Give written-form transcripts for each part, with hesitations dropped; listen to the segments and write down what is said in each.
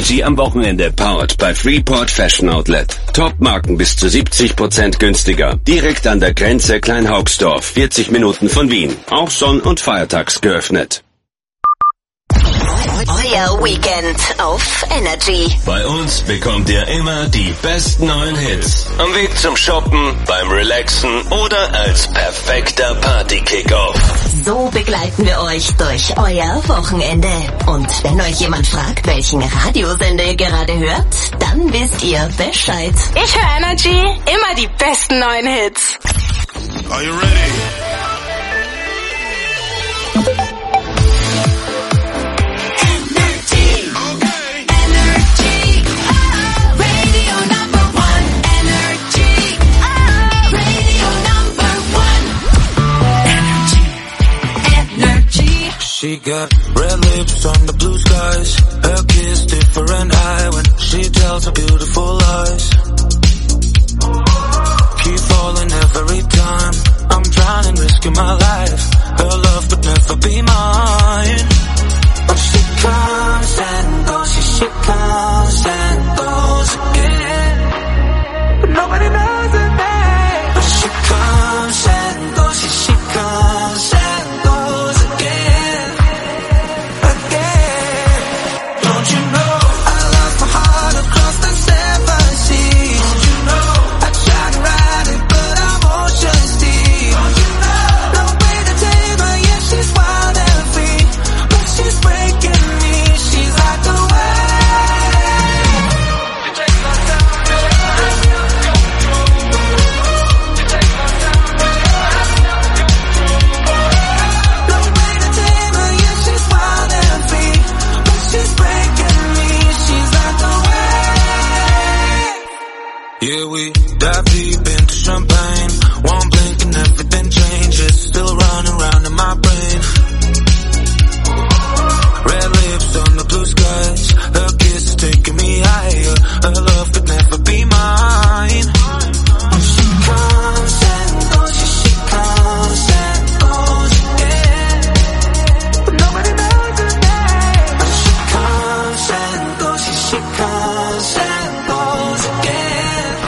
Energy am Wochenende, powered by Freeport Fashion Outlet. Top-Marken bis zu 70% günstiger. Direkt an der Grenze Kleinhaugsdorf, 40 Minuten von Wien. Auch sonn- und feiertags geöffnet. Euer Weekend auf Energy. Bei uns bekommt ihr immer die besten neuen Hits. Am Weg zum Shoppen, beim Relaxen oder als perfekter Party-Kickoff. So begleiten wir euch durch euer Wochenende. Und wenn euch jemand fragt, welchen Radiosender ihr gerade hört, dann wisst ihr Bescheid. Ich höre Energy, immer die besten neuen Hits. Are you ready? She got red lips on the blue skies. Her kiss different eye when she tells her beautiful lies. Keep falling every time. I'm drowning, risking my life. Her love could never be mine. But she comes and goes, she comes and goes again. But nobody knows her name. But she comes and goes, she comes and goes again. Yeah, we dive deep into champagne. One blink and everything changes. Still running round in my brain. Red lips on the blue skies. Her kiss is taking me higher. Her love could never be mine. She comes and goes, she comes and goes again. But nobody knows her name. But she comes and goes, she comes and goes again.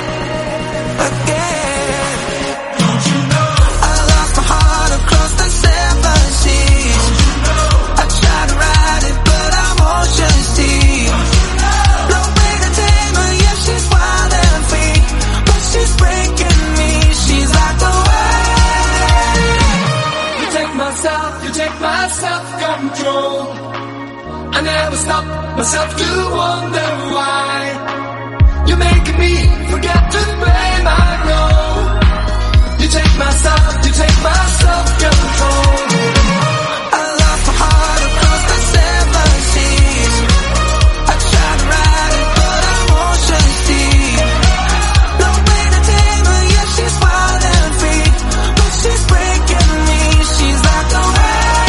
Self-control. I never stop myself to wonder why you're making me forget to blame. I know you take my self, you take my self-control. I lost my heart across the 7 seas. I try to ride it, but I'm ocean deep. No way to tame her, yeah, she's wild and free, but she's breaking me. She's like the way.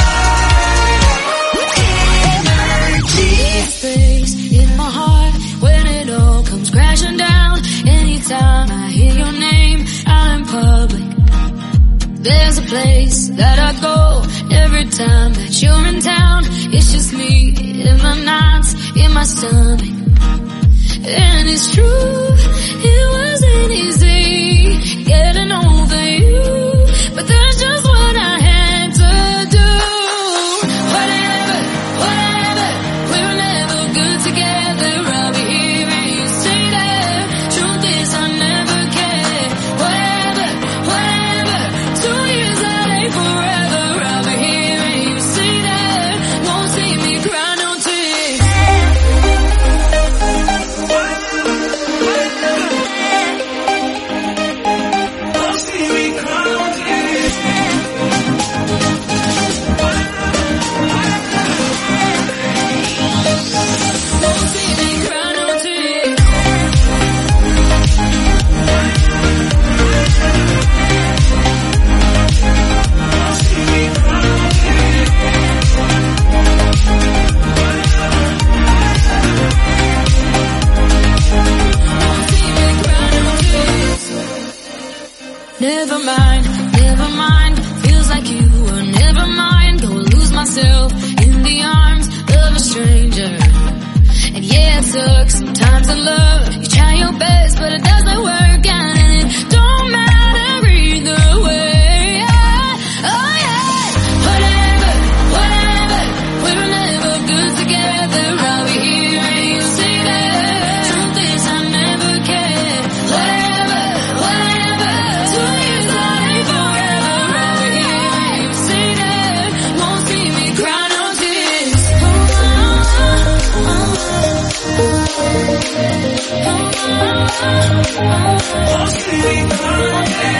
In my heart, when it all comes crashing down. Anytime I hear your name out in public, there's a place that I go. Every time that you're in town, it's just me in my knots, in my stomach. And it's true, it wasn't easy getting over you, but that's just what I had to do. Whatever, we're never good together. I'll be here and you say that. Truth is I never cared. Whatever, 2 years that ain't forever. I'll be here and you say that. Won't see me cry no tears. Won't see me cry no tears. Won't see me cry no tears. Never mind, feels like you were never mine. Go lose myself in the arms of a stranger. And yeah, it took some time to love. You try your best, but it doesn't work out, and it don't matter either way. Oh yeah, whatever, whatever. We were never good together. I'll be here and you say that. Truth is, I never cared. Whatever, whatever. 2 years out ain't forever. I'll be here and you say that. Won't see me cry no tears. Won't see me cry no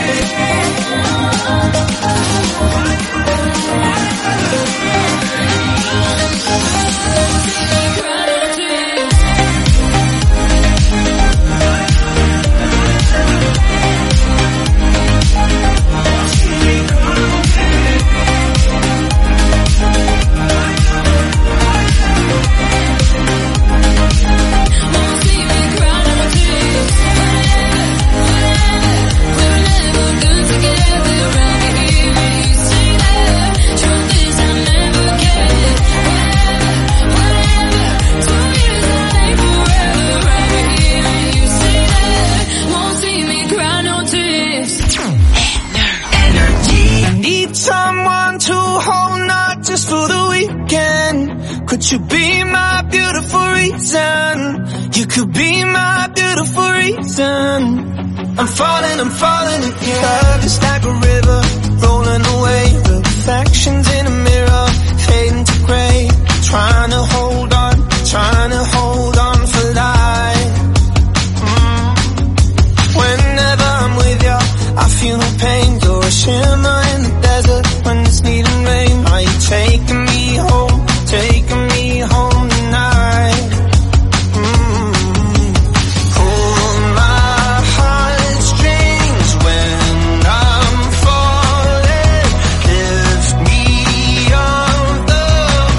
Could you be my beautiful reason? You could be my beautiful reason. I'm falling again. It's like a river rolling away. Reflections in a mirror fading to grey. Trying to hold on for life. Whenever I'm with you, I feel no pain. You're a shimmer in the desert when it's needing rain. Are you taking me home? Taking me home tonight. Pull my heartstrings when I'm falling. Lift me off the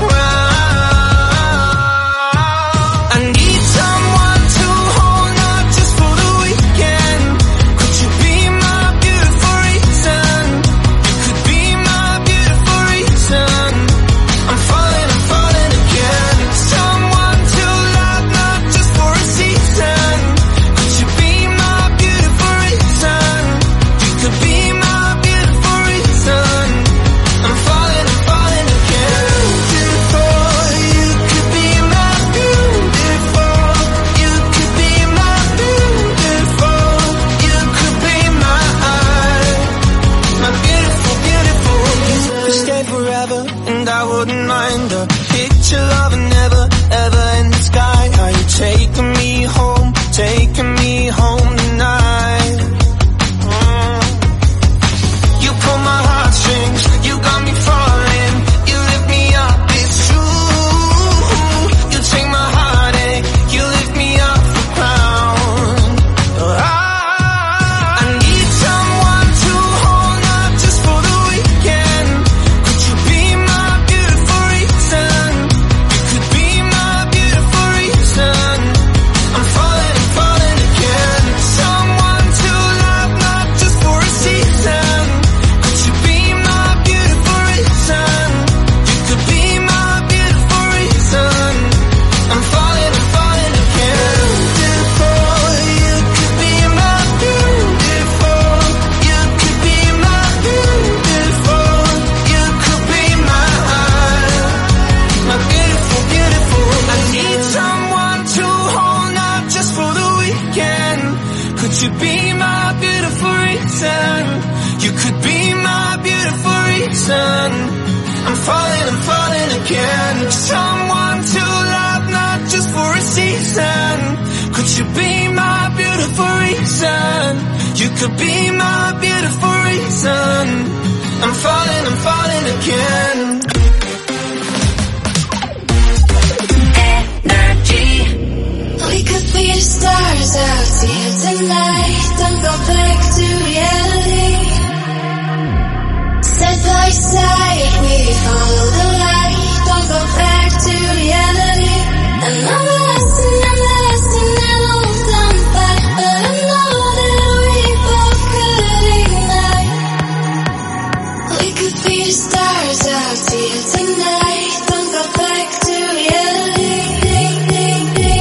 ground. I need someone to hold, not just for the weekend. Could you be my beautiful reason? You could be my beautiful reason. I'm falling again. Someone to love, not just for a season. Could you be my beautiful reason? You could be my beautiful reason. I'm falling again. Beautiful, you could be my beautiful. You could be my beautiful. You could be my beautiful, beautiful. You could stay forever, and I wouldn't mind a picture of a never, ever in the sky. Are you taking me home tonight? You pull my heartstrings, you got me falling. You lift me up, it's true. You take my heartache, you lift me off the ground. I need someone to hold, not just for the weekend. Could you be my beautiful reason? You could be my beautiful reason. I'm falling again. Someone to love, not just for a season. Could you be my beautiful reason? You could be my beautiful reason. I'm falling again. Beautiful, you could be my beautiful. You could be my beautiful. You could be my beautiful, beautiful. I need someone to hold, not just for the weekend. Could you be my beautiful reason? You could be my beautiful reason. I'm falling again. Someone to love, not just for a season. Could you be my beautiful reason? You could be my beautiful reason. I'm falling again. We could be the stars out here tonight. Don't go back to reality. Side by side, we follow the light. Don't go back to reality. Another lesson that won't come back. But I know that we both could ignite. We could be the stars out here tonight. Don't go back to reality.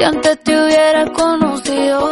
antes te hubiera conocido,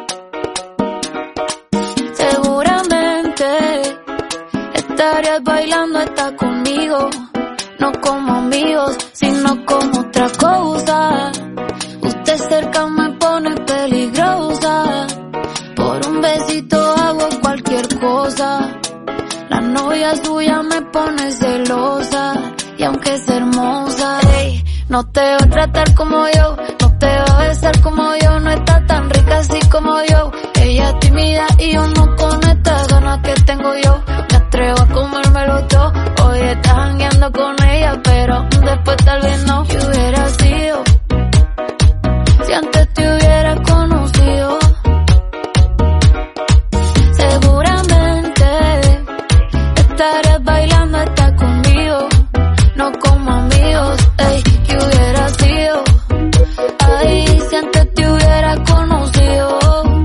seguramente estarías bailando hasta conmigo. No como amigos, sino como otra cosa. Usted cerca me pone peligrosa. Por un besito hago cualquier cosa. La novia suya me pone celosa. Y aunque es hermosa, ey, no te va a tratar como yo, no te va a besar como yo. No está tan rica así como yo. Ella es tímida y yo no con estas ganas que tengo yo. Me atrevo a comérmelo todo. Hoy estás jangueando con ella, pero después tal vez no. ¿Qué hubiera sido si antes te hubiera conocido? Seguramente estarías bailando hasta conmigo. No como amigos, ey, ¿qué hubiera sido? Ay, si antes te hubiera conocido.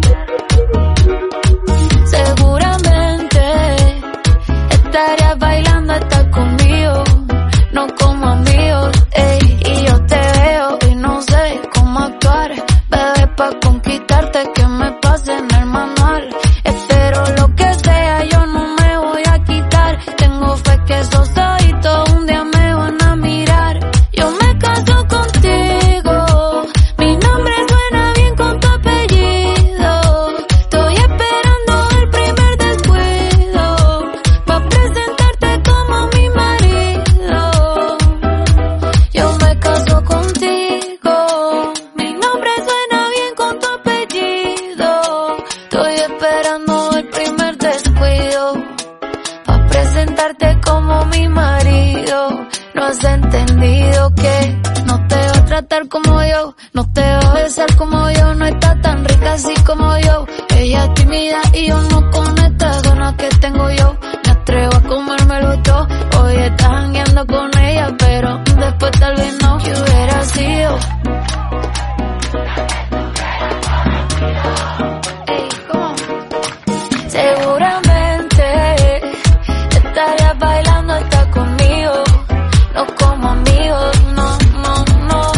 Seguramente estarías bailando hasta conmigo. No como amigos, ey, y yo te veo y no sé cómo actuar. Bebé, pa' conquistarte que me pase en el manual. Espero lo que sea, yo no me voy a quitar. Tengo fe que esos ojitos un día me van a mirar. Yo me caso contigo, mi nombre suena bien con tu apellido. Estoy esperando el primer descuido pa' presentarte como mi marido. Yo me caso contigo, mi nombre suena bien con tu apellido. Estoy esperando el primer descuido pa' presentarte como mi marido. No has entendido que no te va a tratar como yo, no te va a besar como yo. No está tan rica así como yo. Ella es tímida y yo no con estas ganas que tengo yo. Me atrevo a comérmelo todo. Hoy estás jangueando con ella, pero después tal vez no. ¿Qué hubiera sido? Ey, ¿cómo? Seguramente estarías bailando hasta conmigo. No como amigos, no, no, no.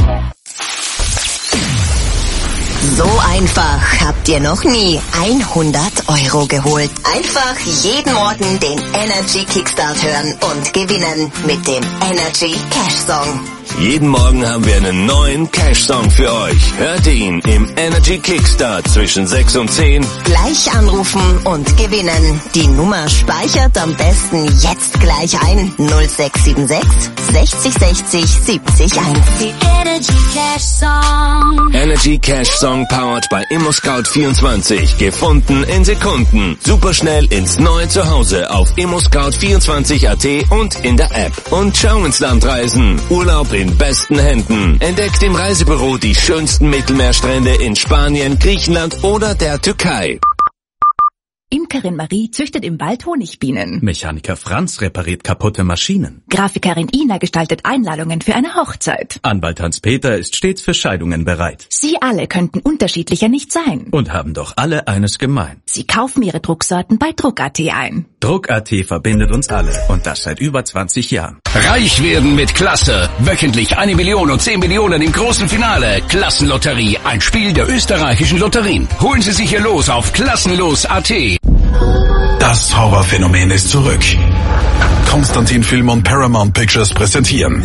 So einfach habt ihr noch nie 100 € geholt. Einfach jeden Morgen den Energy Kickstart hören und gewinnen mit dem Energy Cash Song. Jeden Morgen haben wir einen neuen Cash-Song für euch. Hört ihn im Energy Kickstart zwischen 6 und 10. Gleich anrufen und gewinnen. Die Nummer speichert am besten jetzt gleich ein. 0676 60 60 70 1. Die Energy Cash Song. Energy Cash-Song powered bei ImmoScout24. Gefunden in Sekunden. Superschnell ins neue Zuhause auf ImmoScout24.at und in der App. Und schau ins Land reisen. Urlaub in besten Händen. Entdeckt im Reisebüro die schönsten Mittelmeerstrände in Spanien, Griechenland oder der Türkei. Imkerin Marie züchtet im Wald Honigbienen. Mechaniker Franz repariert kaputte Maschinen. Grafikerin Ina gestaltet Einladungen für eine Hochzeit. Anwalt Hans-Peter ist stets für Scheidungen bereit. Sie alle könnten unterschiedlicher nicht sein. Und haben doch alle eines gemein. Sie kaufen ihre Drucksorten bei Druck.at ein. Druck.at verbindet uns alle. Und das seit über 20 Jahren. Reich werden mit Klasse. Wöchentlich 1 Million und 10 Millionen im großen Finale. Klassenlotterie. Ein Spiel der österreichischen Lotterien. Holen Sie sich hier los auf klassenlos.at. Das Horrorphänomen ist zurück. Konstantin Film und Paramount Pictures präsentieren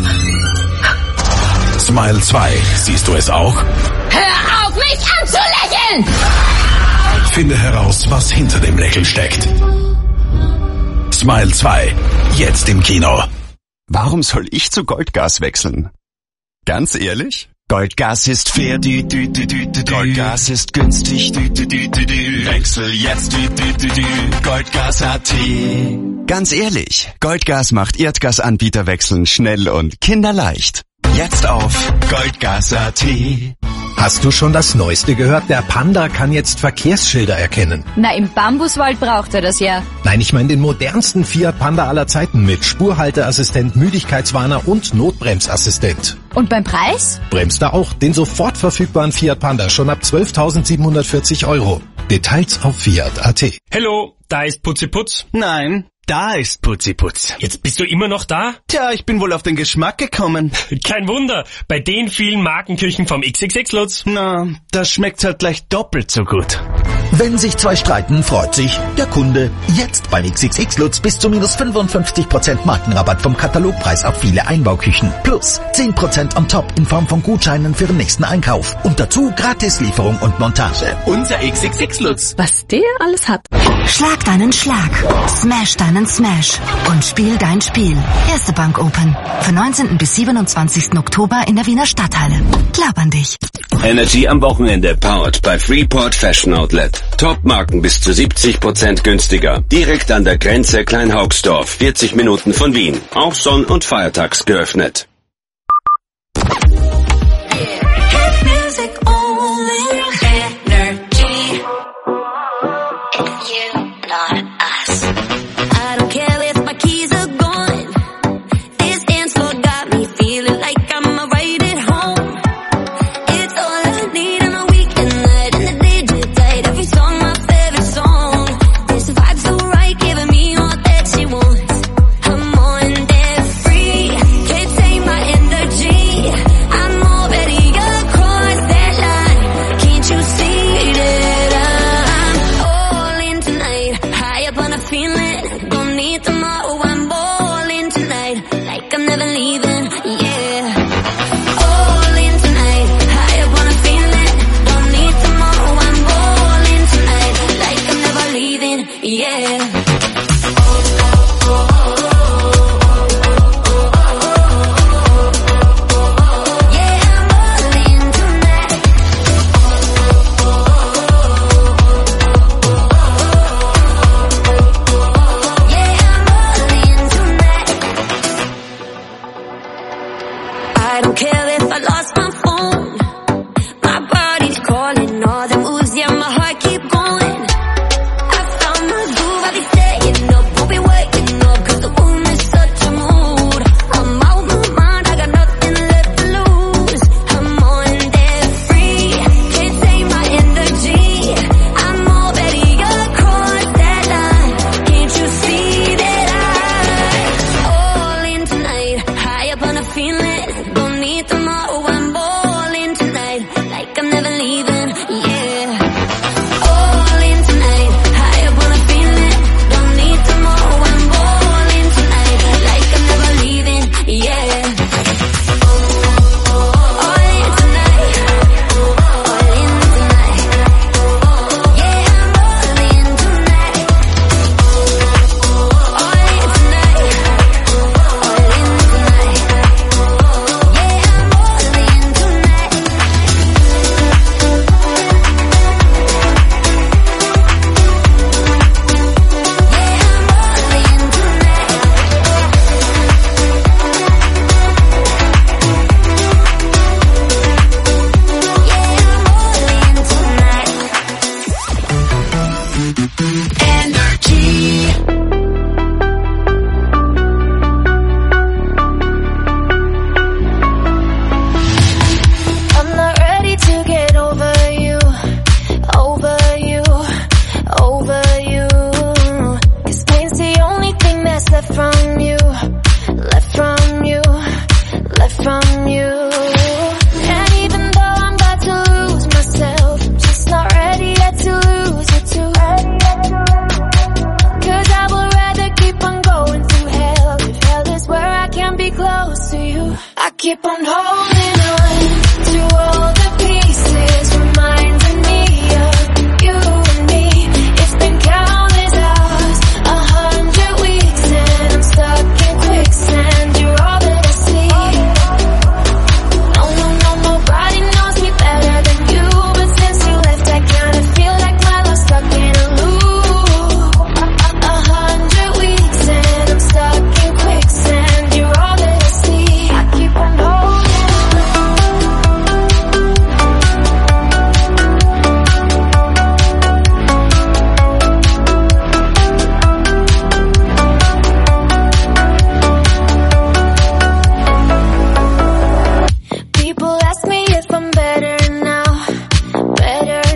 Smile 2. Siehst du es auch? Hör auf, mich anzulächeln! Finde heraus, was hinter dem Lächeln steckt. Smile 2. Jetzt im Kino. Warum soll ich zu Goldgas wechseln? Ganz ehrlich? Goldgas ist fair, Goldgas ist günstig, Wechsel jetzt, Goldgas.at. Ganz ehrlich, Goldgas macht Erdgasanbieterwechseln schnell und kinderleicht. Jetzt auf Goldgas.at. Hast du schon das Neueste gehört? Der Panda kann jetzt Verkehrsschilder erkennen. Na, im Bambuswald braucht er das ja. Nein, ich meine den modernsten Fiat Panda aller Zeiten mit Spurhalteassistent, Müdigkeitswarner und Notbremsassistent. Und beim Preis? Bremst er auch den sofort verfügbaren Fiat Panda schon ab 12.740 €. Details auf Fiat.at. Hello, da ist Putziputz. Nein, Da ist Putziputz. Jetzt bist du immer noch da? Tja, ich bin wohl auf den Geschmack gekommen. Kein Wunder, bei den vielen Markenküchen vom XXX Lutz. Na, das schmeckt halt gleich doppelt so gut. Wenn sich zwei streiten, freut sich der Kunde. Jetzt beim XXX Lutz bis zu minus 55% Markenrabatt vom Katalogpreis auf viele Einbauküchen. Plus 10% on top in Form von Gutscheinen für den nächsten Einkauf. Und dazu Gratislieferung und Montage. Unser XXX Lutz. Was der alles hat. Schlag deinen Schlag, smash deinen Smash und spiel dein Spiel. Erste Bank Open. Von 19. bis 27. Oktober in der Wiener Stadthalle. Glaub an dich. Energy am Wochenende, powered by Freeport Fashion Outlet. Top-Marken bis zu 70% günstiger. Direkt an der Grenze Kleinhaugsdorf, 40 Minuten von Wien. Auch sonn- und feiertags geöffnet.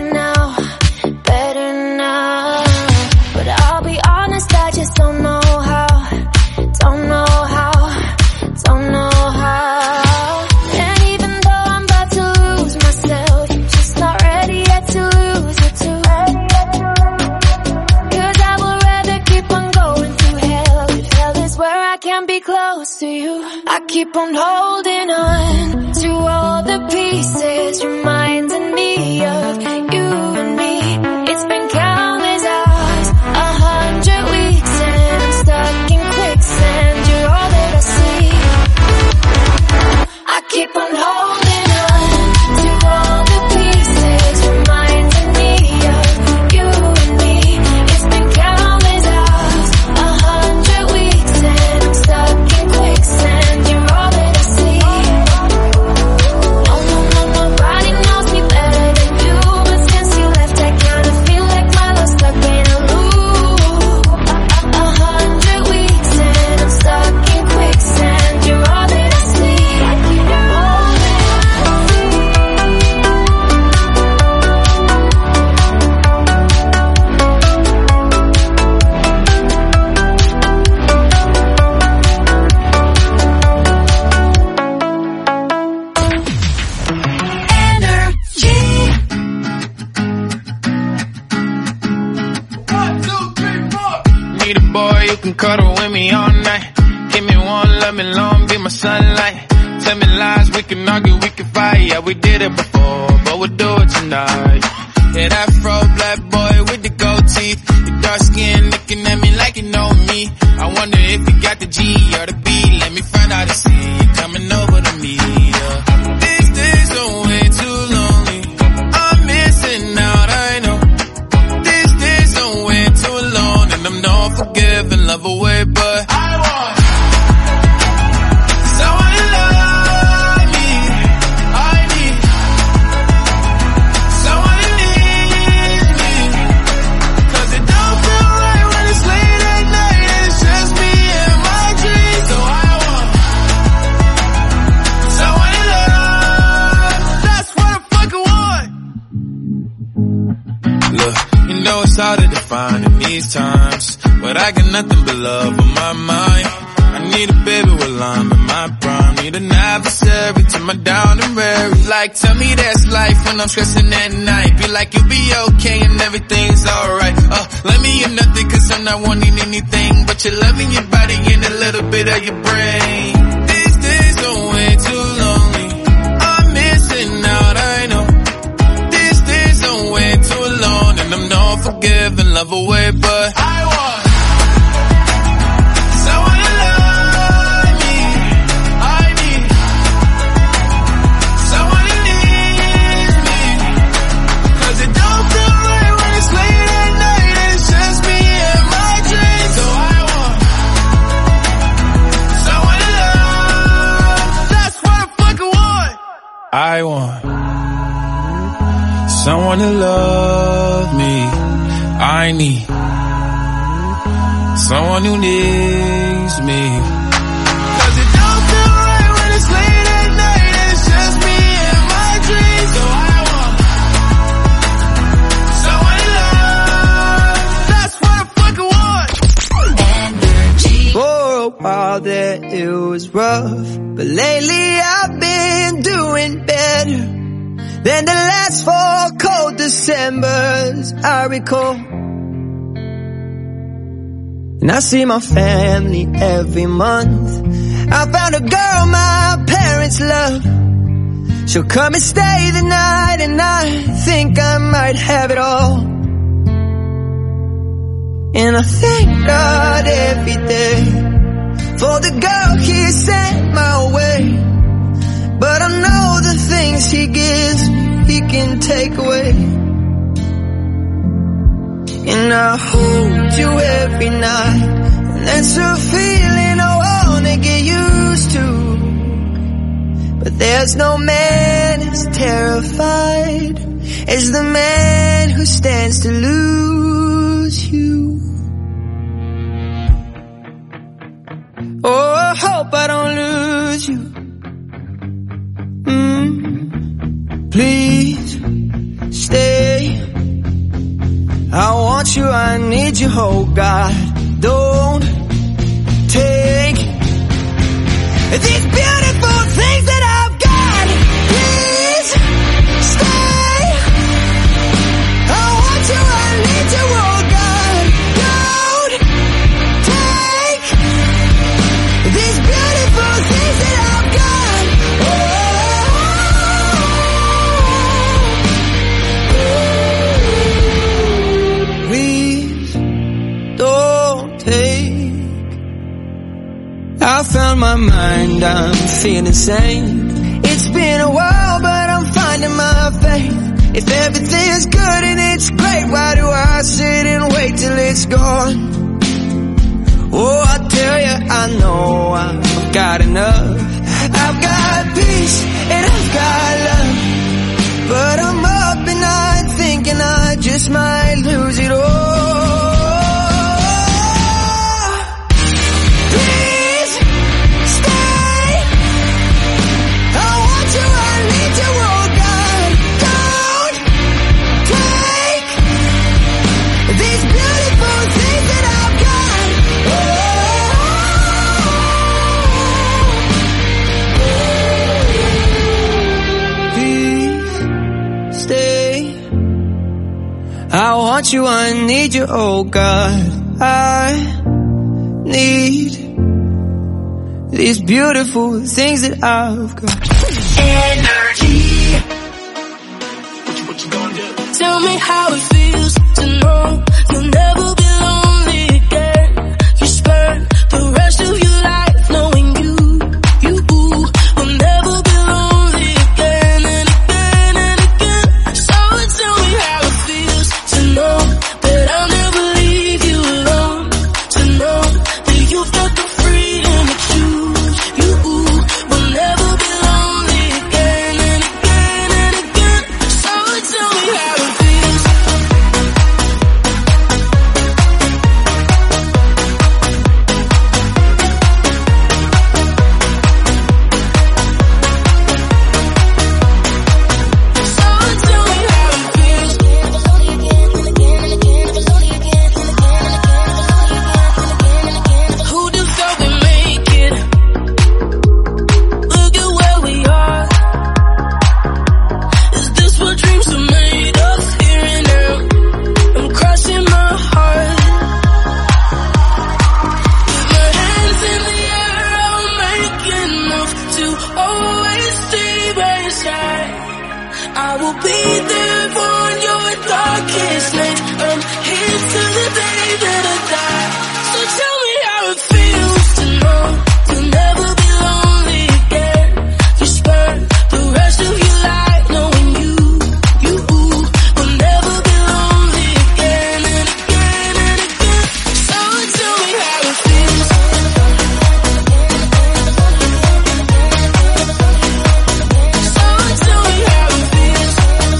just don't know how. keep on holding on to all the pieces, reminding me of you and me. It's been countless hours, 100 weeks, and I'm stuck in quicksand. You're all that I see. I keep on holding on to all the pieces, reminding me of you and me. It's been countless hours, 100 weeks, and I'm stuck in quicksand. You're all that I see. Oh no, no, nobody knows me better than you, but since you left, I kinda feel like my love's stuck in a loop. 100 weeks, and I'm stuck in quicksand. You're all that I see. I keep on Need a boy who can cuddle with me all night. Give me one, love me long, be my sunlight. Tell me lies, we can argue, we can fight. Yeah, we did it before, but we'll do it tonight. Yeah, that fro black boy with the gold teeth. Your dark skin looking at me like you know me. I wonder if you got the G or the B. Let me find out and see you coming over to me. Yeah. These days are way too lonely. I'm missing out, I know. These days are way too alone, and I'm not forgiving, love away, but I want someone to love me. I need someone who needs me, 'cause it don't feel right when it's late at night and it's just me and my dreams. So I want someone to love. That's what I fucking want. Look, you know it's hard to define in these times, but I got nothing but love on my mind. I need a baby while I'm in my prime. Need an adversary to my down and weary. Like, tell me that's life when I'm stressing at night. Be like, you'll be okay and everything's alright. Let me in nothing 'cause I'm not wanting anything but your loving, your body and a little bit of your brain. These days are way too lonely. I'm missing out, I know. These days are way too alone, and I'm not forgiving, love away, but I want someone to love me. I need someone who needs me, 'cause it don't feel right when it's late at night and it's just me and my dreams. So I want someone to love. That's what I fucking want. I want someone to love me. I need someone who needs me, 'cause it don't feel right when it's late at night and it's just me and my dreams. So I want someone to love. That's what I fucking want. For a while there it was rough, but lately I've been doing better than the last 4 cold Decembers I recall. And I see my family every month. I found a girl my parents love. She'll come and stay the night, and I think I might have it all. And I thank God every day for the girl He sent my way. But I know the things He gives me, He can take away. And I hold you every night, and that's a feeling I wanna get used to. But there's no man as terrified as the man who stands to lose you. Oh, I hope I don't lose you. Please stay. I want you, I need you, oh God. Don't take these beautiful things that I've got. Please stay. I want you, I need you, oh God. Don't take these beautiful things that on my mind, I'm feeling sane. It's been a while, but I'm finding my faith. If everything's good and it's great, why do I sit and wait till it's gone? Oh, I tell you, I know I've got enough. I've got peace and I've got love, but I'm up at night thinking I just might lose it all. Please stay. I want you, I need you, oh God. Don't take these beautiful things that I've got. Please stay. I want you, I need you, oh God. I need these beautiful things that I've got. Energy. What you gonna do? Tell me how it feels to know you'll never be lonely again. You spend the rest of your life knowing you will never be lonely again and again and again. So tell me how it feels to know that I'll never leave you alone. To know that you've got the freedom to choose. You will never be lonely again and again and again. So tell me how it feels. Who'd have thought we'd make it? Look at where we are. Is this what dreams are made of? Here and now, I'm crossing my heart. With my hands in the air, I'll make enough to always stay by your side. I will be there for your darkest night. I'm here till the day that I die. So tell me how it feels to know you'll never be lonely again. You spend the rest of your life knowing you will never be lonely again and again and again. So tell me how it feels. So tell me how it feels.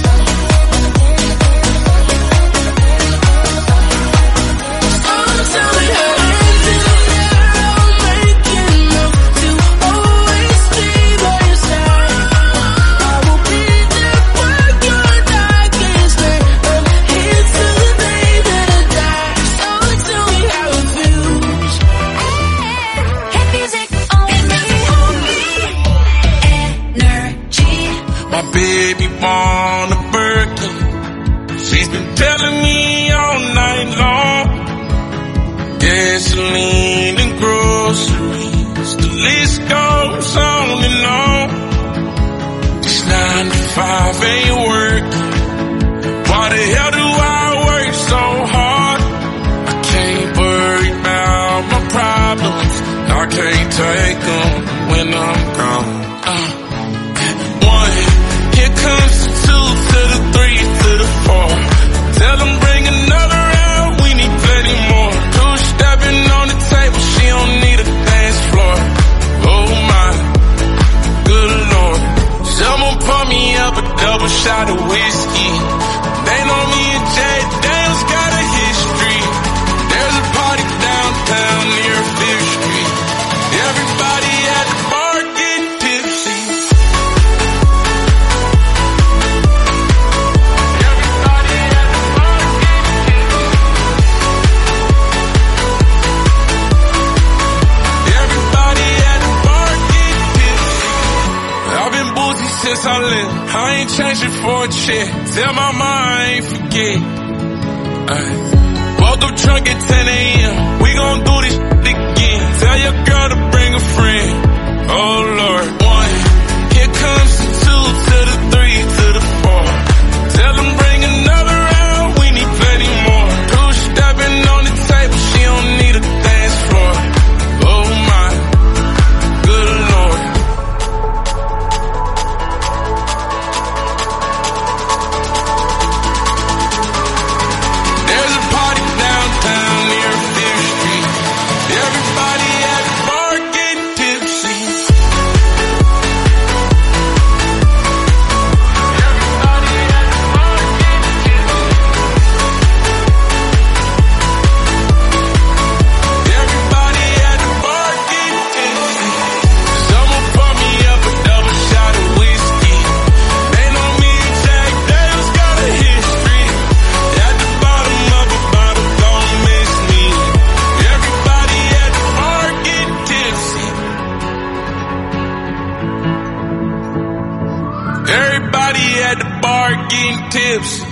So tell me how it feels. I'll make enough to always stay by your side. I will be there for your darkest night. I'm here till the day that I die. So tell me how it feels. Hit music only. Energy. My baby want a Birkin. She's been telling me all night long. Gasoline and groceries, the list goes on and on. This 9 to 5 ain't working. Why the hell do I work so hard? I can't worry about my problems. I can't take them when I'm gone. One, here comes the 2 to the 3 to the 4. Tell them bring another round, we need plenty more. 2 stepping on the table, she don't need a dance floor. Oh my, good lord. Someone pour me up a double shot of whiskey. They know me and Jay Daniels got a history. There's a party downtown near 5th Street. Everybody at the bar getting tipsy. Since I left, I ain't changing for a check. Tell my mom I ain't forget. Woke up drunk at 10 a.m. We gon' do this again. Tell your girl to bring a friend. Oh Lord. 1, here comes the 2 to the 3 to the 4. Tell them bring another round, we need plenty more. 2 stepping on the table, she don't need a dance floor. Oh my, getting tips.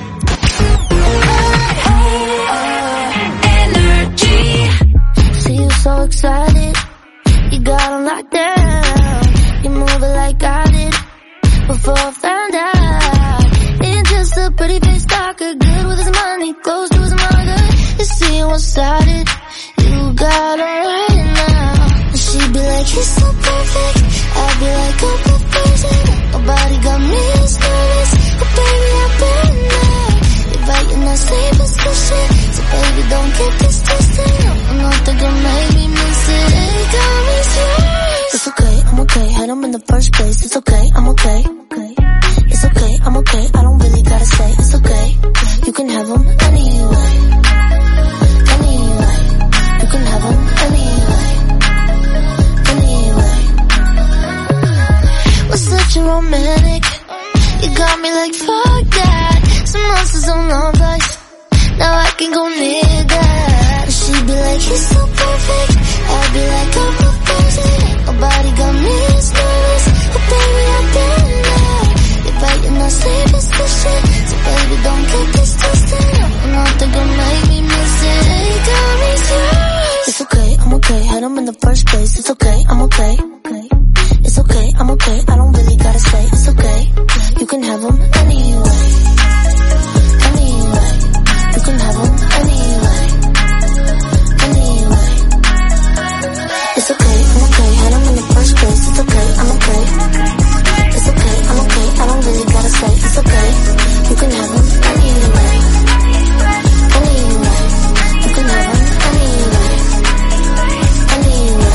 See you so excited, you got him locked down. You move it like I did before I found out. Ain't just a pretty face talker, good with his money, close to his mother. You see what started, you got her right now. She'd be like, he's so perfect, I'd be like, I'm perfect. Nobody got me as nervous, but baby I've been there. You're right in that same position, so baby don't get this twisted. Nothing can make me miss it, it got me serious. It's okay, I'm okay, had him in the first place. It's okay, I'm okay. It's okay, I'm okay, I don't really gotta say. It's okay, you can have him anyway. Anyway, you can have him anyway. Anyway, we're such a romantic, you got me like fuck that. Some monsters on love life, now I can go near that. She'd be like, he's so perfect, I'd be like, I'm proposing. Nobody got me as nervous, but baby I've been there. You're right in that same position, so baby don't get this twisted. Nothing can make me miss it, it got me serious. It's okay, I'm okay, had him in the first place. It's okay, I'm okay. It's okay, I'm okay, I don't really gotta say. It's okay, you can have him anyway. Anyway, you can have him anyway. Anyway, it's okay, I'm okay, had him in the first place. It's okay, I'm okay. It's okay, I'm okay, I don't really gotta say. It's okay, you can have him anyway. Anyway, you can have him anyway. Anyway.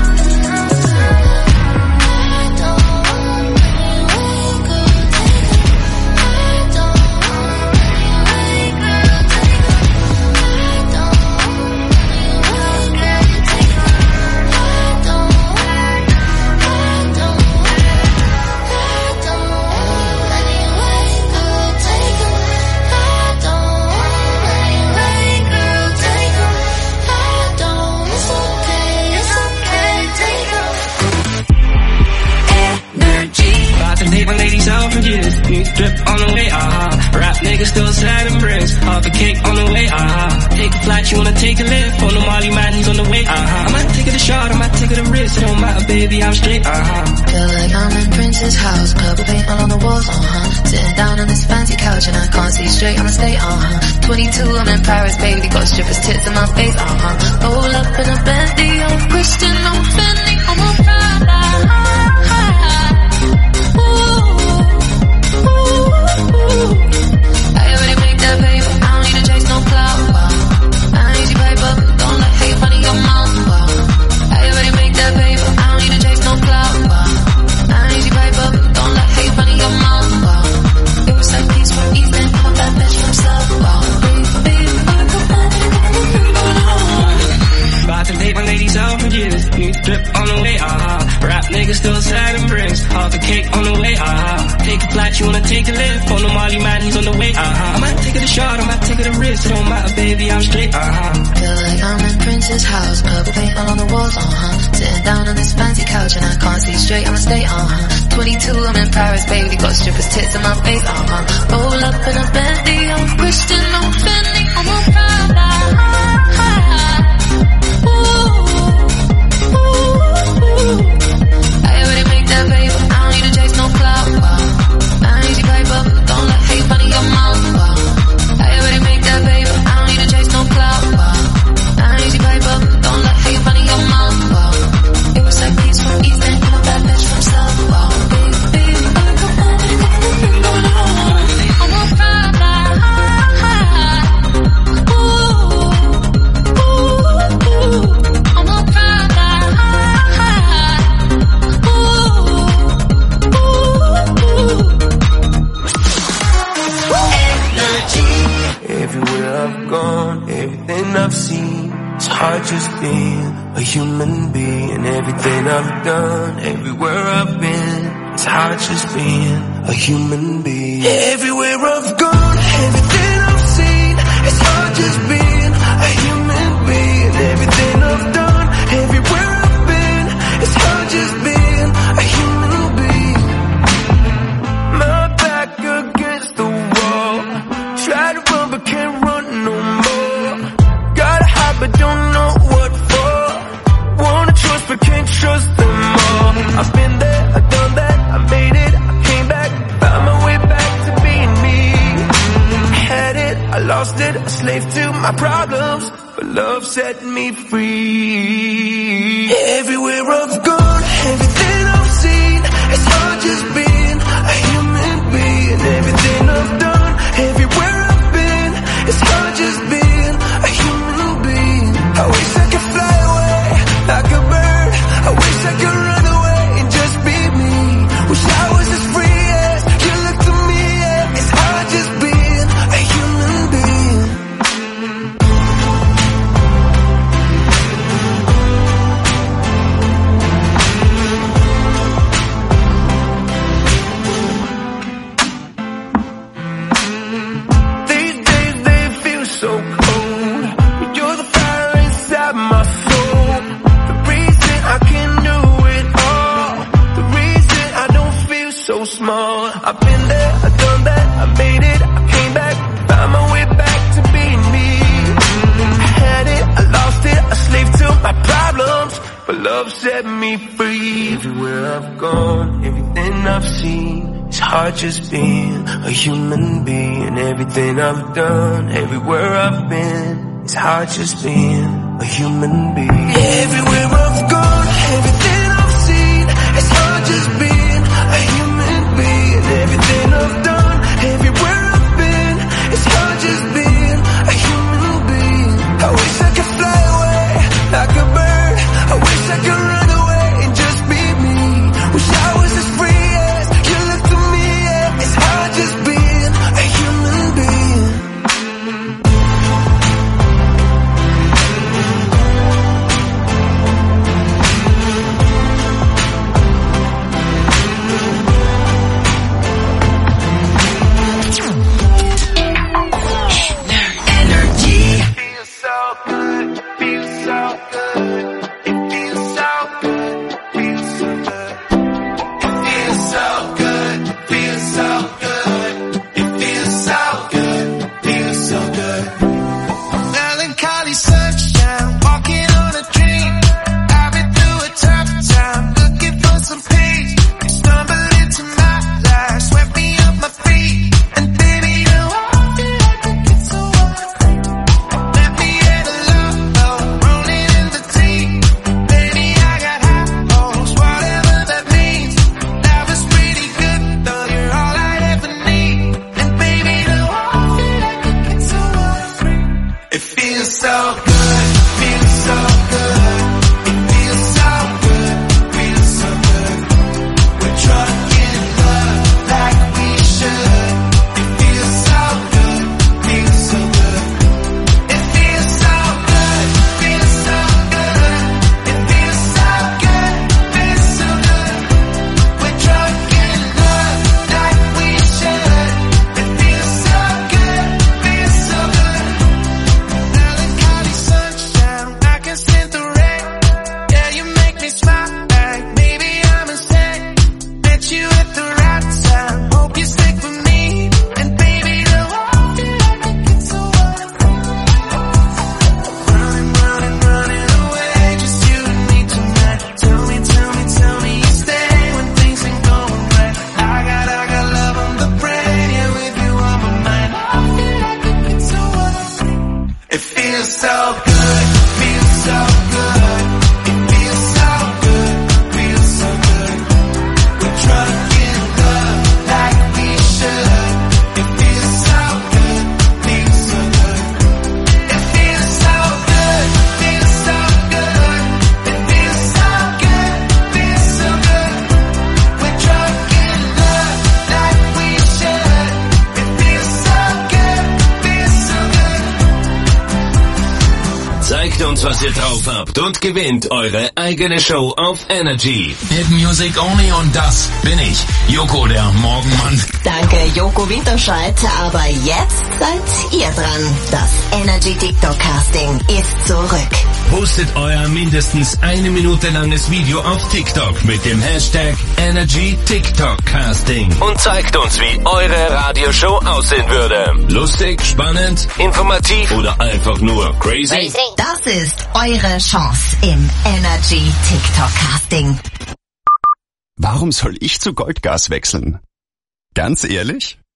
New drip on the way, Rap niggas still sad and bricks. Half a cake on the way, Take a flight, you wanna take a lift. On the Molly man, he's on the way, I might take it a shot, I might take it a risk. It don't matter, baby, I'm straight, Feel like I'm in Prince's house, purple paint all on the walls, Sitting down on this fancy couch and I can't see straight, I'ma stay, 22, I'm in Paris, baby, got strippers' tits in my face, Roll up in a Bentley, I'm Christian, I'm Fendi, I'm a Prada, I already make that paper, I don't need to chase no clout, I ain't easy paper, don't let hate money your mouth, I already make that paper, I don't need to chase no clout, I ain't easy paper, don't let hate money your mouth, it was like peace from Ethan, I'm that bitch from South, About to date my ladies out for years. New drip on the way, Rap niggas still sad and bricks. Half a cake on the way, Take a flight, you wanna take a lift. On the Molly man, he's on the way, I might take it a shot, I might take it a risk. It don't matter, baby, I'm straight, Feel like I'm in Prince's house, purple paint all on the walls, Sitting down on this fancy couch and I can't see straight, I'ma stay, 22, I'm in Paris, baby, got strippers' tits in my face, Roll up in a Bentley, I'm Christian, I'm Fendi, I'm a Prada, I already make that paper, I don't need to chase no clout, I ain't easy paper, don't let hate money your mouth, I already make that paper, I don't need to chase no clout, I ain't easy paper, don't let hate money your mouth, it was like peace from Ethan, I'm a bad bitch from South, I'm a Prada, I'm a Prada. Everywhere I've gone, everything I've seen, it's hard just being a human being. Everything I've done, everywhere I've been, it's hard just being a human being. Everywhere I've gone, everything I've seen, it's hard just being a human being. Everything I've done, everywhere I've been, it's hard just being a human being. My back against the wall, lost it, a slave to my problems, but love set me free. Everywhere I've gone, everything I've seen, it's hard just being a human being. Everything I've done, everywhere I've been, it's hard just being a human being. I wish I could fly away like a bird. I wish I could run away and just be me. Wish I was as free as you look to me. Yeah. It's hard just being a human being. These days they feel so cold, but you're the fire inside my soul. The reason I can do it all, the reason I don't feel so small. I've been there, I've done that, I made it, I came back, found my way back to being me. I had it, I lost it, a slave to my problems, but love set me free. Everywhere I've gone, everything I've seen, it's hard just being a human being. Everything I've done, everywhere I've been, it's hard just being a human being. Everywhere I've gone, everything I've seen, it's hard just being a human being. Everything I've done, everywhere I've been, it's hard just being a human being. I wish I could fly away like a bird. I wish I could run away and just be me. Wish I was as free as you look to me. Yeah. It's hard just being a human being. Energy. Feels so good, feels so good. It feels so good, feels so good. It feels so good, feels so good. It feels so good, feels so good. Melancholy sunshine, walking on a dream. I've been through a tough time, looking for some peace. You stumbled into my life, swept me off my feet. And baby, you all feel like a kid, so let me in a love, rolling in the deep. Baby, I got high hopes, whatever that means. Life is pretty good, though you're all I ever need. And baby, you all feel like a kid, so it feels so good, feels so good. It feels so good, feels so good. We're drunk in love like we should. It feels so good, feels so good. It feels so good, feels so good. It feels so good, feels so good. We're drunk in love like we should. It feels so good, feels so good. Melancholy sunshine, I can stand the rain. Yeah, you make me smile like maybe I'm insane. Met you at the right time, hope you stick with me. And baby, the whole feel like a kid, so running, running, running away, just you and me tonight. Tell me, tell me, tell me you stay when things ain't going right. I got love on the brain, yeah, with you on my mind. I feel like a kid, so it feels so good, feels so good. It feels so good, feels so good. We're drunk in love like we should. It feels so good, feels so good. It feels so good, feels so good. It feels so good, feels so good. We're drunk in love like we should. It feels so good, feels so good. Zeigt uns, was ihr drauf habt und gewinnt eure eigene Show auf Energy. Hit Music Only und das bin ich, Joko, der Morgenmann. Danke, Joko Winterscheid. Aber jetzt seid ihr dran. Das Energy TikTok Casting ist zurück. Postet euer mindestens 1 Minute langes Video auf TikTok mit dem Hashtag Energy TikTok Casting. Und zeigt uns, wie eure Radioshow aussehen würde. Lustig, spannend, informativ oder einfach nur crazy? Das ist eure Chance im Energy TikTok Casting. Warum soll ich zu Goldgas wechseln? Ganz ehrlich?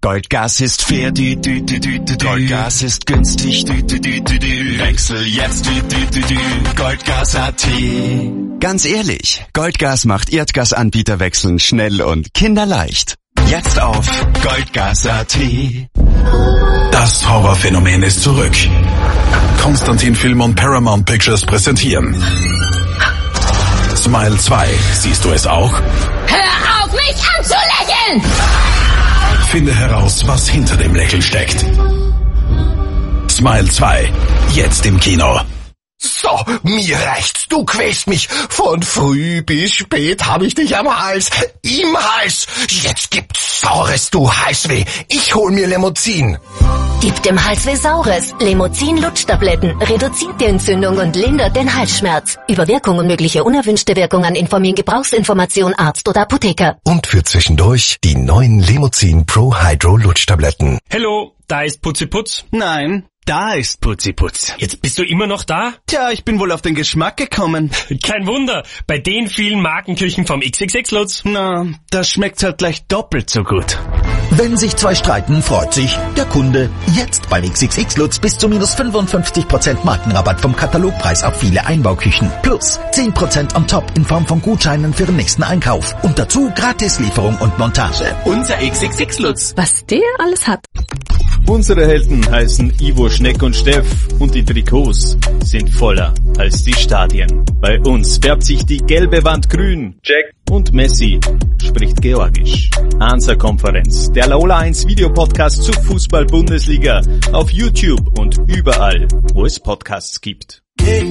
Goldgas ist fair, Goldgas ist günstig, Wechsel jetzt, Goldgas.at. Ganz ehrlich, Goldgas macht Erdgasanbieterwechseln schnell und kinderleicht. Jetzt auf Goldgas.at. Das Horrorphänomen ist zurück. Konstantin Film und Paramount Pictures präsentieren Smile 2. Siehst du es auch? Hör auf, mich anzulächeln! Finde heraus, was hinter dem Lächeln steckt. Smile 2. Jetzt im Kino. So, mir reicht's. Du quälst mich. Von früh bis spät habe ich dich am Hals. Im Hals. Jetzt gibt's Saures, du Halsweh. Ich hol mir Lemozin. Gib dem Halsweh Saures. Lemozin Lutschtabletten reduziert die Entzündung und lindert den Halsschmerz. Über Wirkung und mögliche unerwünschte Wirkungen informieren Gebrauchsinformation Arzt oder Apotheker. Und für zwischendurch die neuen Lemozin Pro Hydro Lutschtabletten. Hello, da ist Putziputz. Nein, da ist Putziputz. Jetzt bist du immer noch da? Tja, ich bin wohl auf den Geschmack gekommen. Kein Wunder, bei den vielen Markenküchen vom XXX Lutz. Na, das schmeckt halt gleich doppelt so gut. Wenn sich zwei streiten, freut sich der Kunde. Jetzt beim XXX Lutz bis zu minus 55% Markenrabatt vom Katalogpreis auf viele Einbauküchen. Plus 10% on top in Form von Gutscheinen für den nächsten Einkauf. Und dazu Gratislieferung und Montage. Unser XXX Lutz. Was der alles hat. Unsere Helden heißen Ivo, Schneck und Steff und die Trikots sind voller als die Stadien. Bei uns färbt sich die gelbe Wand grün. Jack und Messi spricht Georgisch. Hansa-Konferenz, der Laola 1 Videopodcast zur Fußball-Bundesliga auf YouTube und überall, wo es Podcasts gibt. Get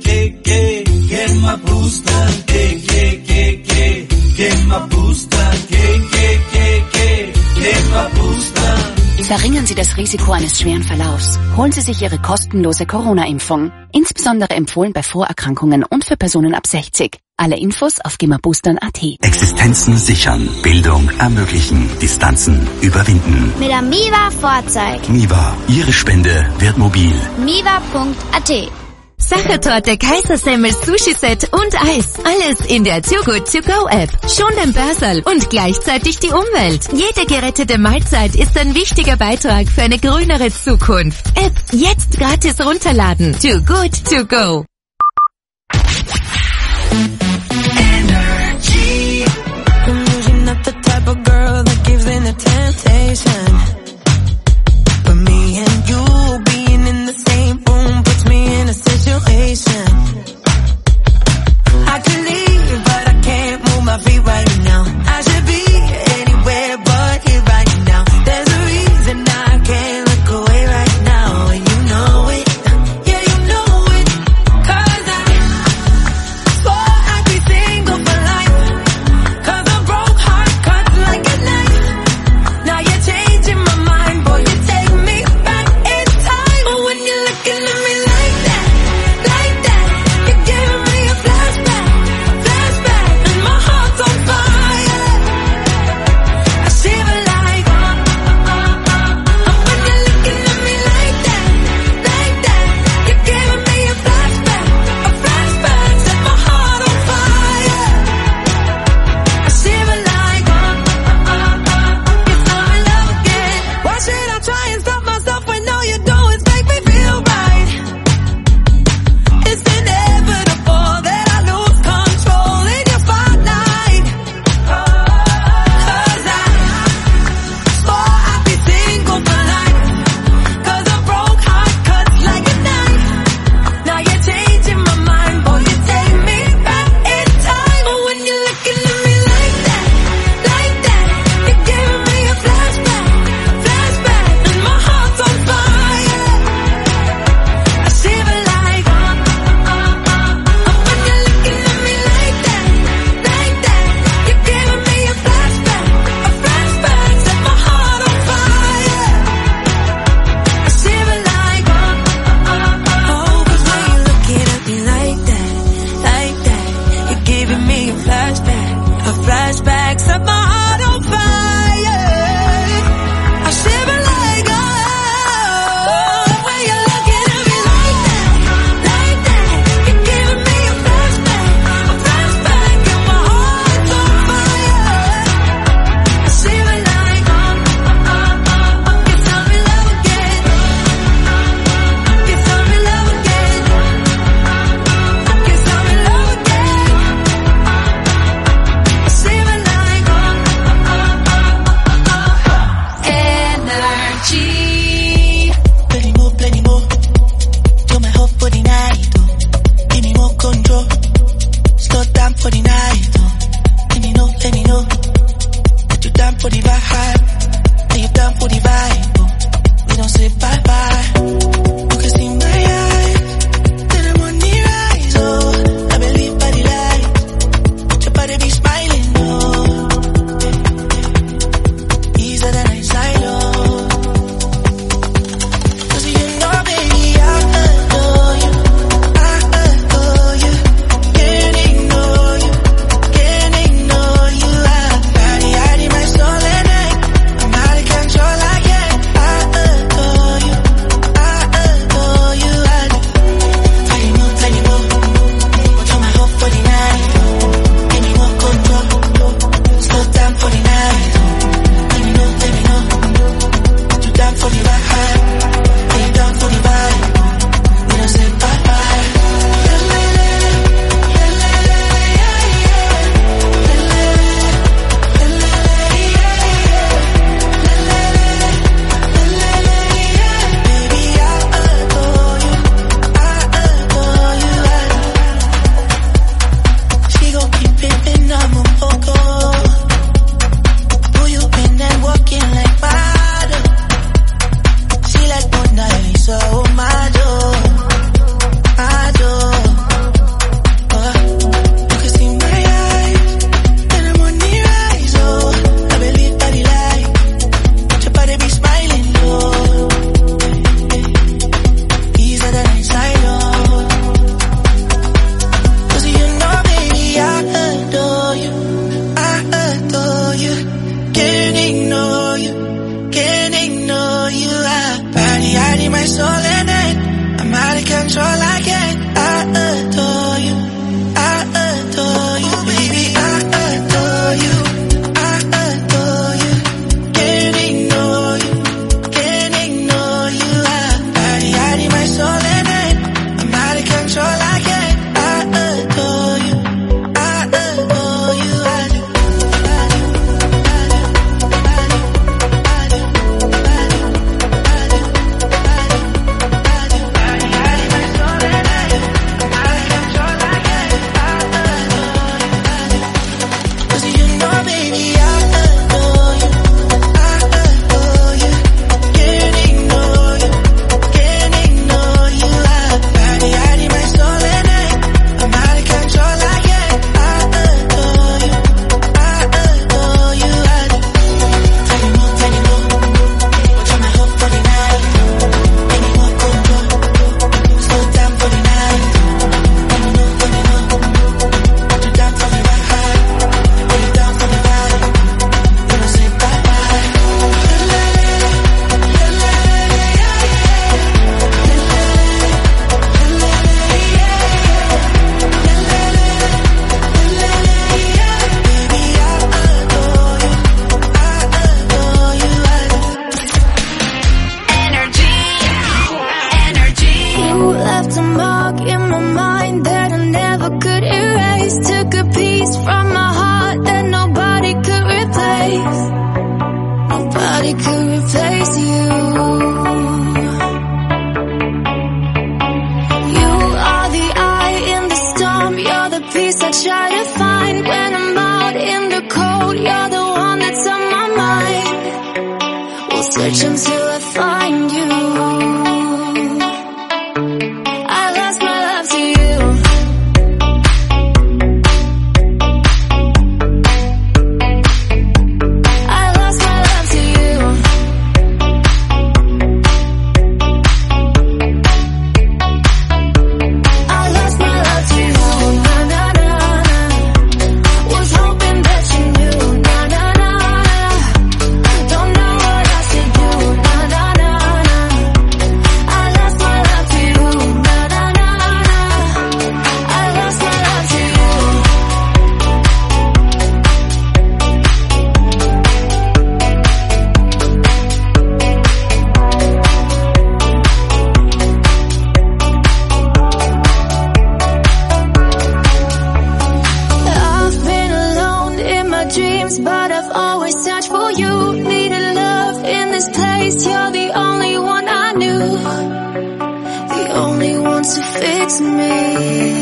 my booster, get my booster, get my booster. Verringern Sie das Risiko eines schweren Verlaufs. Holen Sie sich Ihre kostenlose Corona-Impfung. Insbesondere empfohlen bei Vorerkrankungen und für Personen ab 60. Alle Infos auf gimmerboostern.at. Existenzen sichern, Bildung ermöglichen, Distanzen überwinden. Mit der Miva Vorzeig. Miva, Ihre Spende wird mobil. Miva.at. Sachertorte, Kaisersemmel, Sushi-Set und Eis. Alles in der Too Good To Go App. Schon den Börserl und gleichzeitig die Umwelt. Jede gerettete Mahlzeit ist ein wichtiger Beitrag für eine grünere Zukunft. App jetzt gratis runterladen. Too Good To Go. Energy. You're not the type of girl that gives in the temptation. But me and you being in the same room puts me in a situation. I could leave, but I can't move my feet right now. I should be anywhere but here right now. There's a reason I can't look away right now, and you know it. Yeah, you know it. 'Cause I swore I'd be single for life. 'Cause a broke heart cuts like a knife. Now you're changing my energy. Plenty more. You're my hope for the night, oh. Give me more control. Slow down for the night, oh. Let me know. That you down for the vibe. Are you down for the vibe, oh. We don't say bye-bye. You can see my eyes. Then I'm on the rise, oh. I believe by the light. Your body be smiling, oh. Easier than I sign, oh. Search until I find you. I lost my love to you. I lost my love to you. I lost my love to you. Na na na na. Was hoping that you knew. Na na na na. Don't know what else to do. Na to fix me.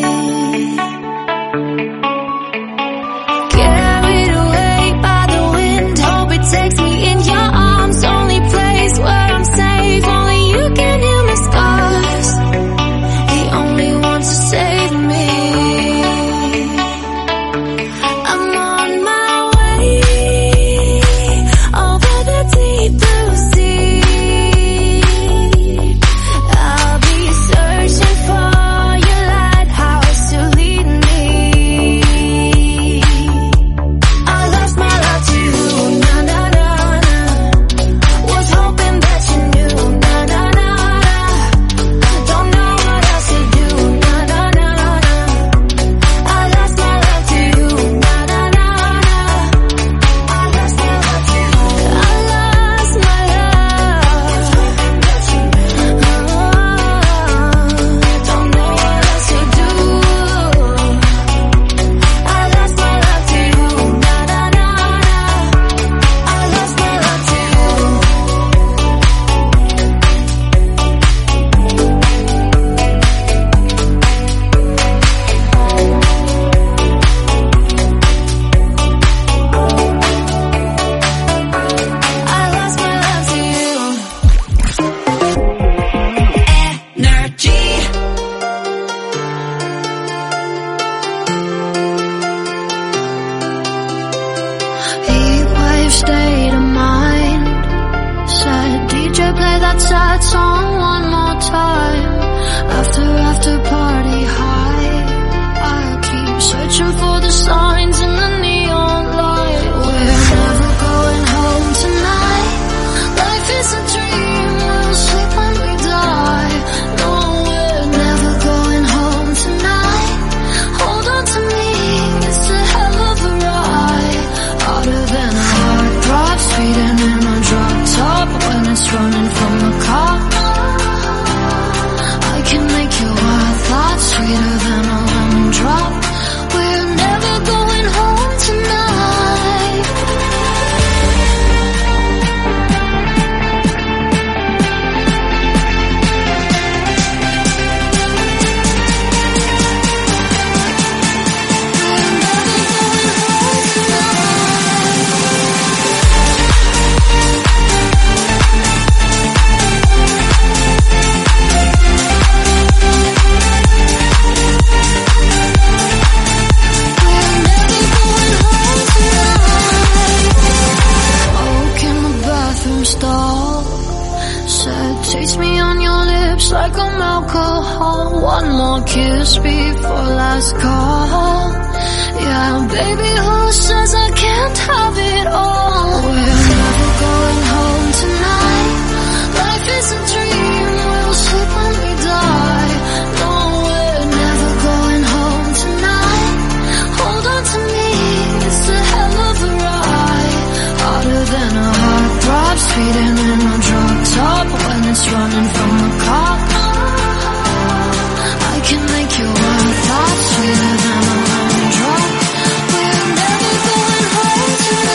Carried away by the wind, hope it takes me in your arms. Only place where I'm safe, only you can heal my scars. The only one to save me. I'm on my way over the deep blue sea. I'll be searching for your lighthouse to lead me. I lost my love to you, na na na na. Was hoping that you knew, na na na na. Don't know what else to do, na na na na. I lost my love to you, na na na na. I lost my love to you. I lost my love. Don't know what else to do. I lost my love to you, na na na na. I lost my love to you. I lost my love to you. Energy. Heatwave state of mind. Said DJ play that sad song one more time. After party high. I'll keep searching for the signs in the neon light. We're never going home tonight. Life is a dream, we'll sleep when we die. No, we're never going home tonight. Hold on to me, it's a hell of a ride. Harder than a heartthrob, speeding in a drop top when it's running from the cops. I can make your wild thoughts sweeter than a lemon drop. We're never going home tonight. Smoke in the bathroom stall. Said taste me on your lips like I'm alcohol. One more kiss before last call. Yeah, baby, who says I can't have it all? We're never going home tonight. Life is a dream, we'll sleep when we die. No, we're never going home tonight. Hold on to me, it's a hell of a ride. Harder than a heartthrob, speeding in a drop top when it's running from the cops. I can make your wild thoughts sweeter than a lemon drop. We're never going home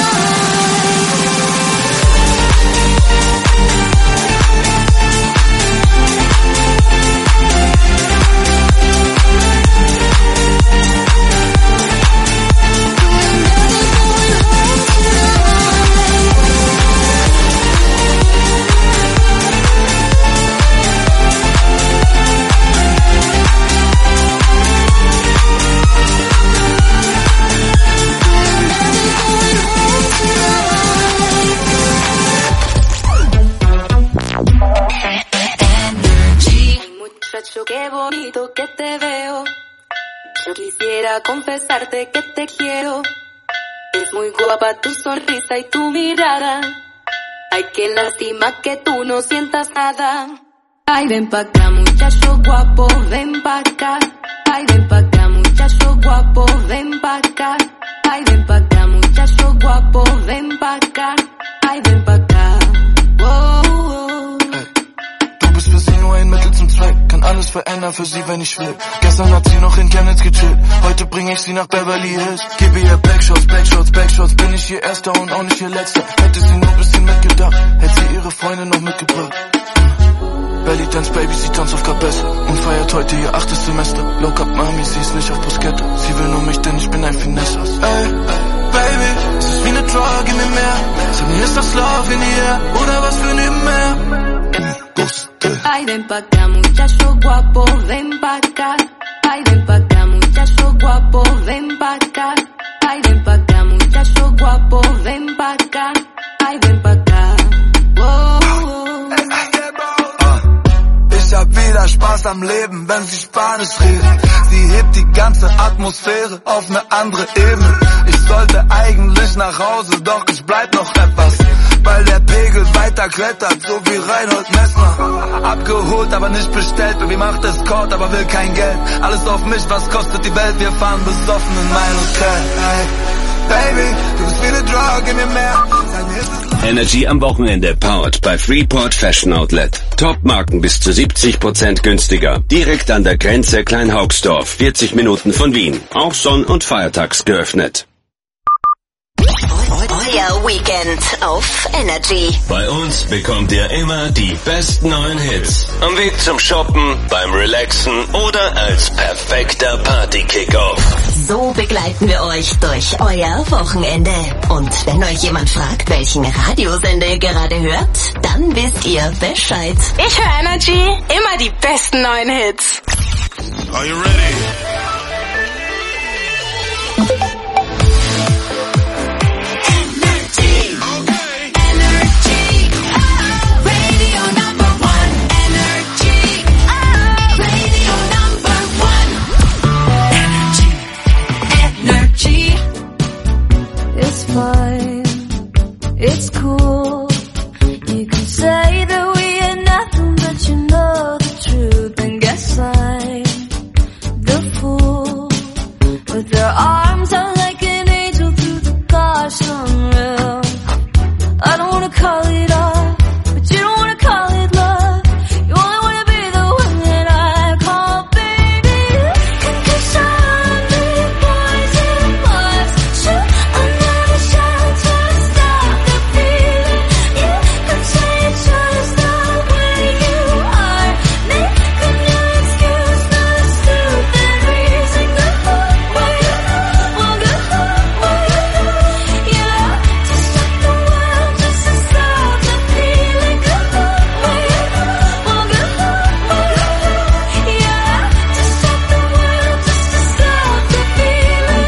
Muchacho, qué bonito que te veo. Yo quisiera confesarte que te quiero. Es muy guapa tu sonrisa y tu mirada. Ay, qué lástima que tú no sientas nada. Ay, ven pa' acá, muchacho guapo, ven pa' acá. Ay, ven pa' acá, muchacho guapo, ven pa' acá. Ay, ven pa' acá, muchacho guapo, ven pa' acá. Ay, ven pa' acá. Wow, wow. Du bist für sie nur ein Mittel zum Zweck. Kann alles verändern für sie, wenn ich will. Gestern hat sie noch in Chemnitz gechillt. Heute bring ich sie nach Beverly Hills. Gebe ihr Backshots, Backshots, Backshots. Bin ich ihr Erster und auch nicht ihr Letzter. Hätte sie nur ein bisschen mitgedacht, hätte sie ihre Freunde noch mitgebracht. Belly Dance, Baby, sie tanzt auf Cabessa und feiert heute ihr 8. Semester. Low Cup Mami, sie ist nicht auf Bruschetta. Sie will nur mich, denn ich bin ein Finesse. Ey, Baby, es ist wie eine Drug in dem Meer. Sag mir, ist das Love in the air oder was für nebenher? Ay, ven pa' acá, muchacho guapo, ven pa' acá. Ay, ven pa' acá, muchacho guapo, ven pa' acá. Ay, ven pa' acá, muchacho guapo, ven pa' acá. Ay, ven pa' acá. Ich hab wieder Spaß am Leben, wenn sie Spanisch redet. Sie hebt die ganze Atmosphäre auf eine andere Ebene. Ich sollte eigentlich nach Hause, doch ich bleib noch etwas, weil der Pegel weiter klettert, so wie Reinhold Messner. Abgeholt, aber nicht bestellt, Baby macht Escort, aber will kein Geld. Alles auf mich, was kostet die Welt, wir fahren besoffen in mein Hotel. Hey, Baby, du bist wie eine Drug in mir mehr. Energy am Wochenende, powered by Freeport Fashion Outlet. Top-Marken bis zu 70% günstiger. Direkt an der Grenze Kleinhaugsdorf, 40 Minuten von Wien. Auch sonn- und feiertags geöffnet. Euer Weekend auf Energy. Bei uns bekommt ihr immer die besten neuen Hits. Am Weg zum Shoppen, beim Relaxen oder als perfekter Party-Kickoff. So begleiten wir euch durch euer Wochenende. Und wenn euch jemand fragt, welchen Radiosender ihr gerade hört, dann wisst ihr Bescheid. Ich höre Energy, immer die besten neuen Hits. Are you ready? Fine, it's cool. You can say that we are nothing, but you know the truth. And guess I'm the fool with their arms out like an angel through the car sunroof. I don't wanna call it art, but you don't wanna call it love. You only wanna be the one that I call baby. 'Cause I'm the poison was shoot another shot to stop the feeling. You can say it's just the way you are, making your excuse for the stupid reason. Go away, well go away. You have to stop the world just to stop the feeling. Go away, well go away. You have to stop the world just to stop the feeling.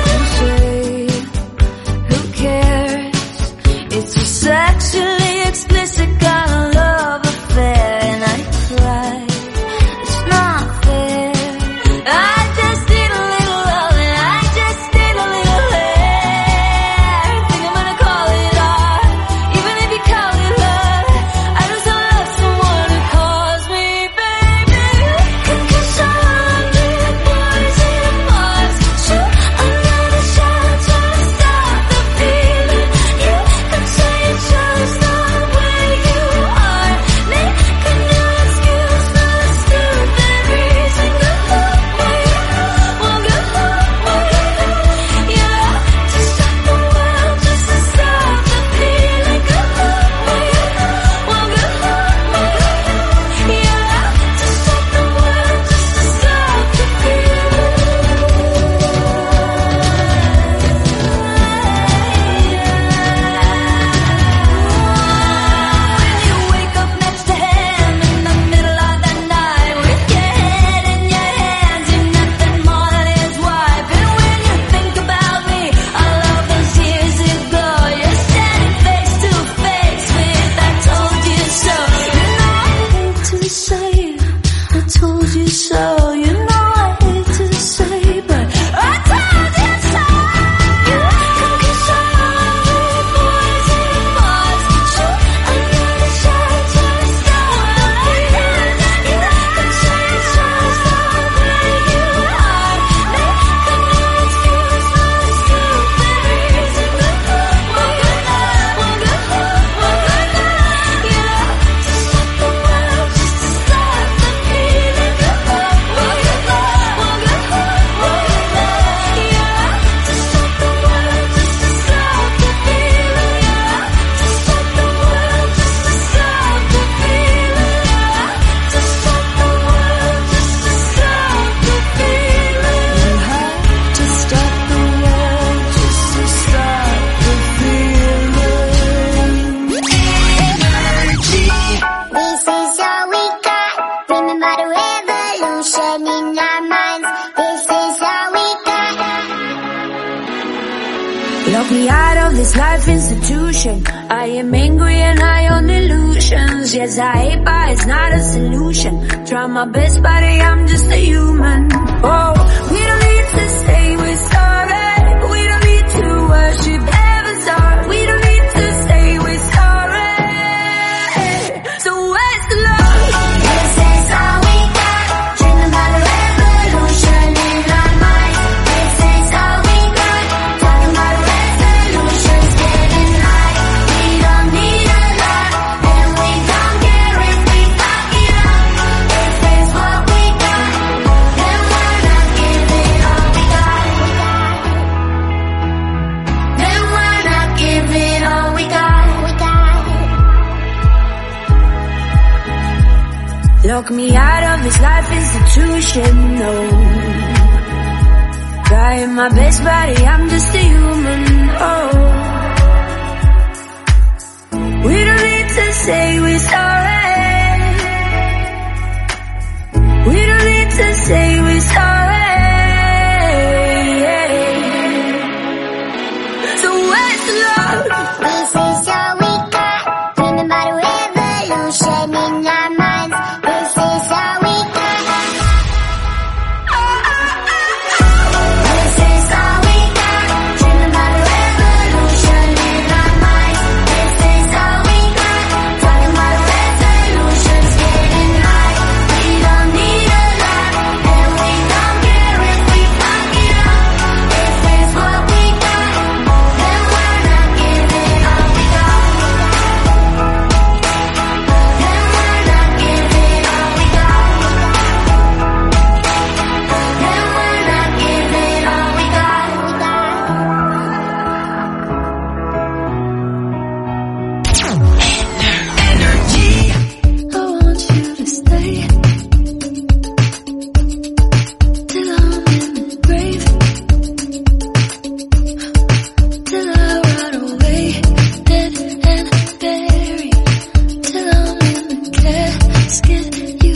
Who cares? It's a sexually explicit kind of love affair, and I cried. It's not fair. I just need a little love, and I just need a little hair. Think I'm gonna call it art, even if you call it love. I just wanna love someone who calls me baby. 'Cause I'm the poison was shoot another shot to stop the feeling. You can say it's just the way you are, making your excuse for the stupid reason. Go away, well go away. You have to stop the world just to stop the feeling. Go away, well go away. You have to stop the world just to stop the When you wake up next to him in the middle of the night with your head in your hands, you're nothing more than his wife. And when you think about me, all of those years ago, you're standing face to face with I told you so. You know I hate to say it, I told you so. You know I hate to say, but I told you so. You cause I'm the poison was shoot another shot to stop the feeling. You can say it's just the way you are, making your excuse for the stupid reason. Go away, well go away. You have to stop the world just to stop the feeling. Go away, life institution. I am angry and high on illusions. Yes, I hate, but it's not a solution. Try my best, buddy, I'm just a human. Oh, we don't need to say we're sorry. We don't need to worship heaven's heart. We don't need to say we're sorry. So where's the love? This is all we got. Dreaming about the revolution in our minds. This is all we got. Talking about the resolutions, getting high. We don't need a lot, and we don't care if we fuck it up. If it's what we got, then why not give it all we got? Then why not give it all we got? Lock me out of this life institution, no. Trying my best, buddy, I'm just a human, oh. We don't need to say we're sorry. We don't need to say we're sorry. So where's the love? This is all we got. Dreaming about a revolution in our minds. This is all we got. This is all we got. Dreaming about a revolution in our minds. This is all we got. Talking about resolutions, getting high. We don't need a lot, and we don't care if we fuck it up. If it's what we got, then why not give it all we got? Then why not give it all we got? Then why not give it all we got? I want you to stay till I'm in the grave, till I rot away, dead and buried, till I'm in the casket. You